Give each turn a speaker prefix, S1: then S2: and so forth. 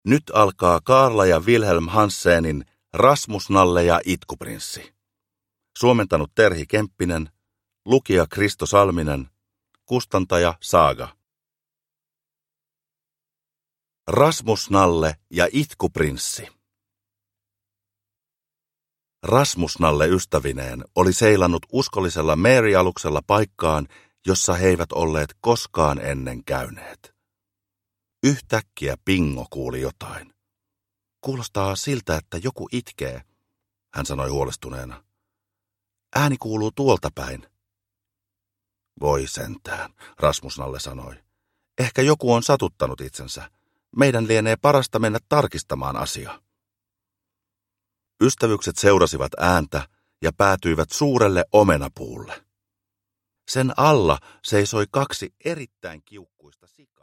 S1: Nyt alkaa Kaarla ja Wilhelm Hanssenin Rasmus Nalle ja Itkuprinssi. Suomentanut Terhi Kemppinen, lukija Kristo Salminen, kustantaja Saaga. Rasmus Nalle ja Itkuprinssi. Rasmus Nalle ystävineen oli seilannut uskollisella Mary-aluksella paikkaan, jossa he eivät olleet koskaan ennen käyneet. Yhtäkkiä Pingo kuuli jotain. Kuulostaa siltä, että joku itkee, hän sanoi huolestuneena. Ääni kuuluu tuolta päin. Voi sentään, Rasmus Nalle sanoi. Ehkä joku on satuttanut itsensä. Meidän lienee parasta mennä tarkistamaan asiaa. Ystävykset seurasivat ääntä ja päätyivät suurelle omenapuulle. Sen alla seisoi 2 erittäin kiukkuista sikaa.